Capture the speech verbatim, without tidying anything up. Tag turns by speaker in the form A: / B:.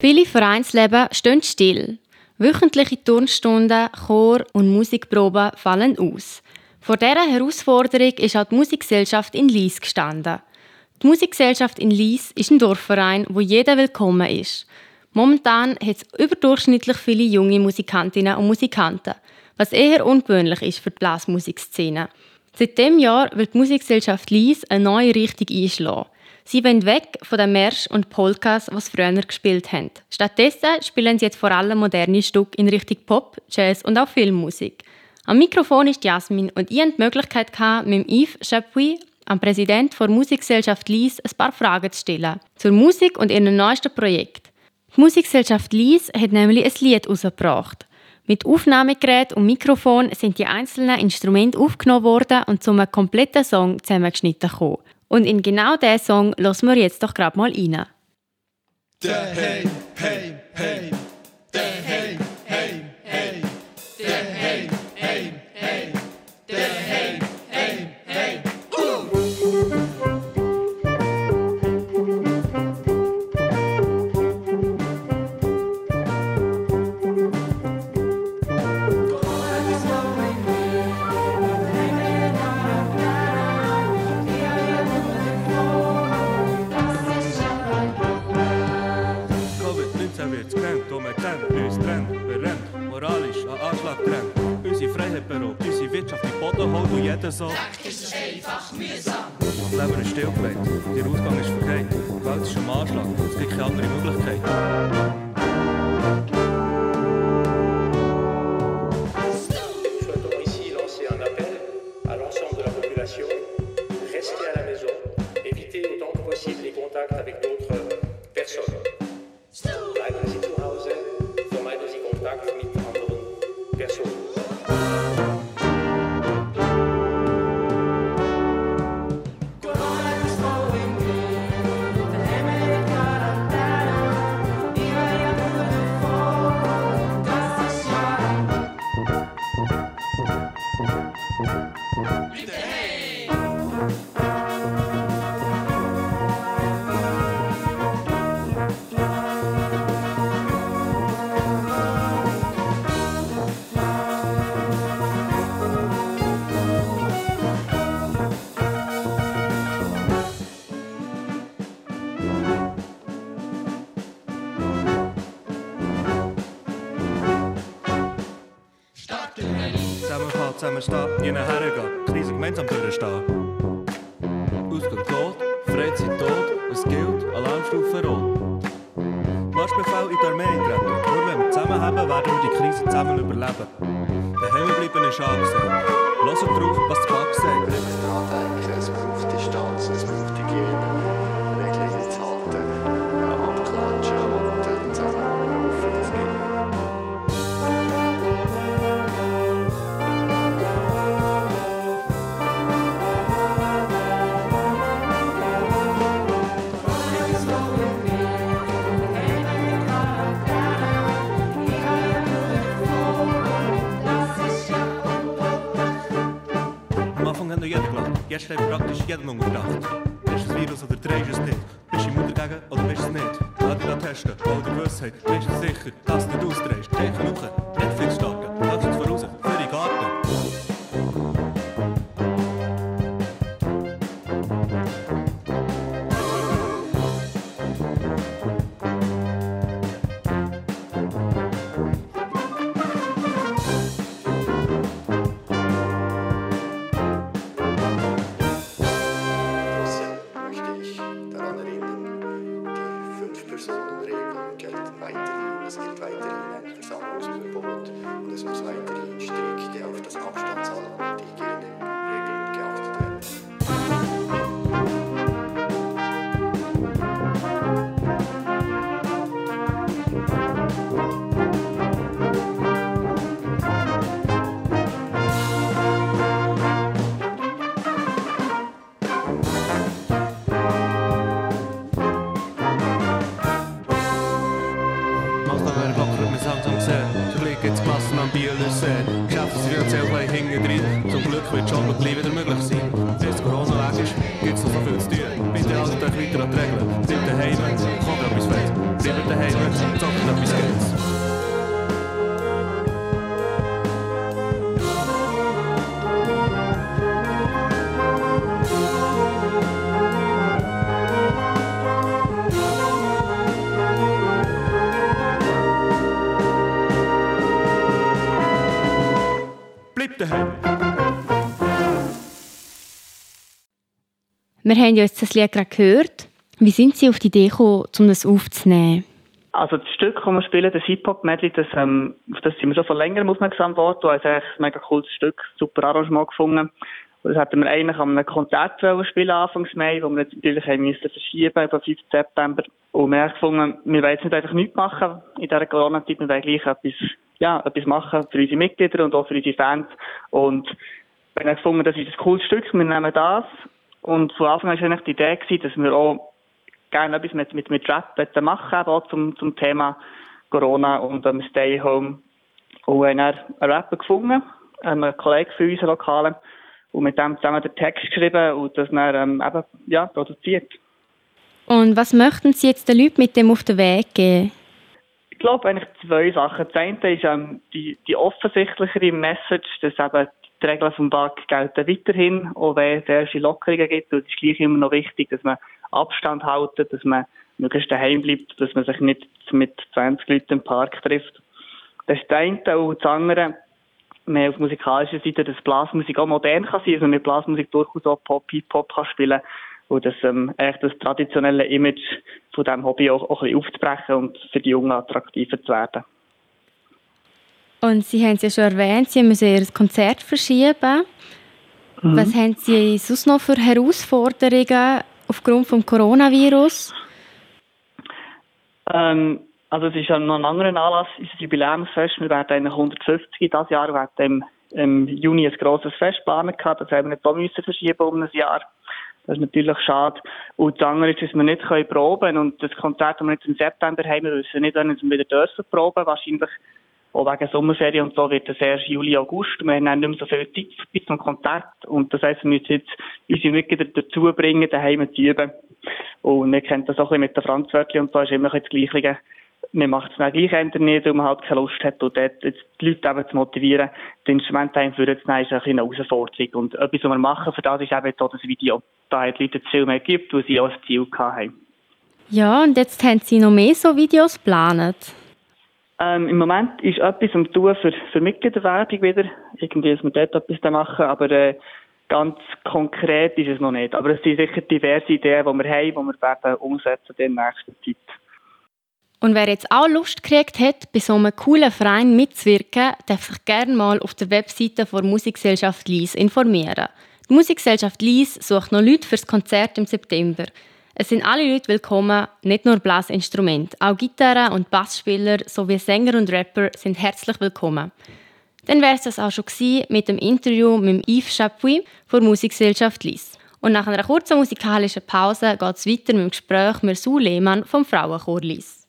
A: Viele Vereinsleben stehen still. Wöchentliche Turnstunden, Chor- und Musikproben fallen aus. Vor dieser Herausforderung ist auch die Musikgesellschaft in Lyss gestanden. Die Musikgesellschaft in Lyss ist ein Dorfverein, wo jeder willkommen ist. Momentan hat es überdurchschnittlich viele junge Musikantinnen und Musikanten, was eher ungewöhnlich ist für die Blasmusikszene. Seit diesem Jahr will die Musikgesellschaft Lyss eine neue Richtung einschlagen. Sie wollen weg von den Märsch und Polkas, die sie früher gespielt haben. Stattdessen spielen sie jetzt vor allem moderne Stücke in Richtung Pop, Jazz und auch Filmmusik. Am Mikrofon ist Jasmin und ich hatte die Möglichkeit, mit Yves Chapuis, am Präsident der Musikgesellschaft Lyss, ein paar Fragen zu stellen zur Musik und ihrem neuesten Projekt. Die Musikgesellschaft Lyss hat nämlich ein Lied herausgebracht. Mit Aufnahmegerät und Mikrofon sind die einzelnen Instrumente aufgenommen worden und zu einem kompletten Song zusammengeschnitten gekommen. Und in genau diesen Song hören wir jetzt doch gerade mal rein.
B: Der Hey, hey, hey, der Hey, hey, hey, der Hey, hey, hey, der Hey, hey, hey, uh!
C: Wirtschaft in Boden holt und jeder so.
B: Dreck ist einfach mühsam.
C: Das Leben ist stillgelegt, der Ausgang ist verkehrt, die Welt ist am Anschlag, es gibt keine andere Möglichkeit.
D: Nous souhaitons ici lancer un appel à l'ensemble de la population. Restez à la maison, évitez autant que possible les contacts avec d'autres personnes. Bleiben Sie zu Hause, vermeiden Sie Kontakt mit anderen Personen.
C: Zusammenstehen, nie hergehen, Krise gemeinsam durchstehen. Ausgang tot, Freizeit tot, es gilt, Alarmstufe rot. Marschbefehl in die Armee eintreten. Nur wenn wir zusammenhalten, werden wir die Krise zusammen überleben. Daheim bleiben ist angesagt. Hört drauf, was der Bug sagt.
E: Wir müssen daran denken, es braucht Distanz, es braucht Hygiene, Regeln zu halten, abklatschen und zusammenlaufen, das geht.
C: Jetzt steht praktisch jeden unterdacht. Ist das Virus oder drehst du es nicht? Bist du im Untergegen oder bist du es nicht? Lass dich da testen, hol dir Gewissheit. Bist du sicher, dass du nicht ausdrehst? Zeichen hoch, Netflix starten, lass uns voraus, für den Garten. Zum Glück wird schon noch gleich wieder möglich sein. Bis Corona weg ist, gibt es noch so viel zu tun. Bitte haltet euch weiter an die Regeln. Bleibt daheim, kommt etwas fest. Bleibt daheim, daheim.
A: Wir haben ja jetzt das Lied gerade gehört. Wie sind Sie auf die Idee gekommen, um das aufzunehmen?
F: Also das Stück, das wir spielen, das Hip-Hop-Medley, das, ähm, auf das sind wir schon von längerem aufmerksam geworden. Da haben wir ein mega cooles Stück, super Arrangement gefunden. Und das hätten wir eigentlich an einem Konzert spielen, Anfang Mai, wo wir jetzt natürlich haben müssen verschieben, über fünften September. Und wir haben gefunden, wir wollen jetzt nicht einfach nichts machen in dieser Corona-Zeit, wir wollen gleich etwas, ja, etwas machen für unsere Mitglieder und auch für unsere Fans. Und wir haben gefunden, das ist ein cooles Stück, wir nehmen das. Und von Anfang an war eigentlich die Idee gewesen, dass wir auch gerne etwas mit, mit, mit Rap machen, auch zum, zum Thema Corona und um, Stay Home. Und wir haben dann einen Rapper gefunden, einen Kollegen von uns, einen Lokalen, und mit dem zusammen den Text geschrieben und das dann ähm, eben, ja, produziert.
A: Und was möchten Sie jetzt den Leuten mit dem auf den Weg geben?
F: Ich glaube eigentlich zwei Sachen. Das eine ist ähm, die, die offensichtlichere Message, dass eben die Regeln vom B A G gelten weiterhin, auch wenn es erste Lockerungen gibt. Und es ist gleich immer noch wichtig, dass man Abstand hält, dass man möglichst daheim bleibt, dass man sich nicht mit zwanzig Leuten im Park trifft. Das ist das eine. Und das andere, mehr auf musikalischer Seite, dass Blasmusik auch modern kann sein, also mit Blasmusik durchaus auch Pop, Hip-Hop kann spielen und das, ähm, echt das traditionelle Image von diesem Hobby auch, auch ein bisschen aufzubrechen und für die Jungen attraktiver zu werden.
A: Und Sie haben es ja schon erwähnt, Sie müssen Ihr Konzert verschieben. Mhm. Was haben Sie sonst noch für Herausforderungen aufgrund des Coronavirus?
F: Ähm, Also es ist ja noch ein anderer Anlass, unser Jubiläumsfest. Wir werden eigentlich hundertfünfzig dieses Jahr, wir hatten im, im Juni ein grosses Fest geplant gehabt, das haben wir nicht auch müssen verschieben um ein Jahr. Das ist natürlich schade. Und das andere ist, dass wir nicht proben können. Und das Konzert, das wir jetzt im September haben, wir wissen nicht, wann wir wieder dürfen proben. Wahrscheinlich auch wegen Sommerferien und so wird das erst Juli, August. Wir haben nicht mehr so viel Zeit bis zum Konzert. Und das heisst, wir müssen jetzt unsere Mitglieder dazu bringen, daheim zu üben. Und wir kennen das auch ein bisschen mit den Franzwörtchen und so, ist immer das Gleiche. Man macht es dann gleich nicht, weil man halt keine Lust hat. Und dort jetzt die Leute eben zu motivieren, das Instrument einführen zu nehmen, ist eine Herausforderung. Und etwas, was wir machen für das, ist eben auch das Video. Da hat die Leute viel mehr gibt, weil sie auch ein Ziel hatten.
A: Ja, und jetzt haben Sie noch mehr so Videos geplant?
F: Ähm, Im Moment ist etwas am Tun für, für Mitgliederwerbung wieder. Irgendwie, dass wir dort etwas machen. Aber äh, ganz konkret ist es noch nicht. Aber es sind sicher diverse Ideen, die wir haben, die wir werden umsetzen in der nächsten Zeit.
A: Und wer jetzt auch Lust gekriegt hat, bei so einem coolen Verein mitzuwirken, darf sich gerne mal auf der Webseite der Musikgesellschaft Lyss informieren. Die Musikgesellschaft Lyss sucht noch Leute für das Konzert im September. Es sind alle Leute willkommen, nicht nur Blasinstrumente. Auch Gitarren- und Bassspieler sowie Sänger und Rapper sind herzlich willkommen. Dann wäre es das auch schon gewesen mit dem Interview mit Yves Chapuis von der Musikgesellschaft Lyss. Und nach einer kurzen musikalischen Pause geht es weiter mit dem Gespräch mit Sue Lehmann vom Frauenchor Lyss.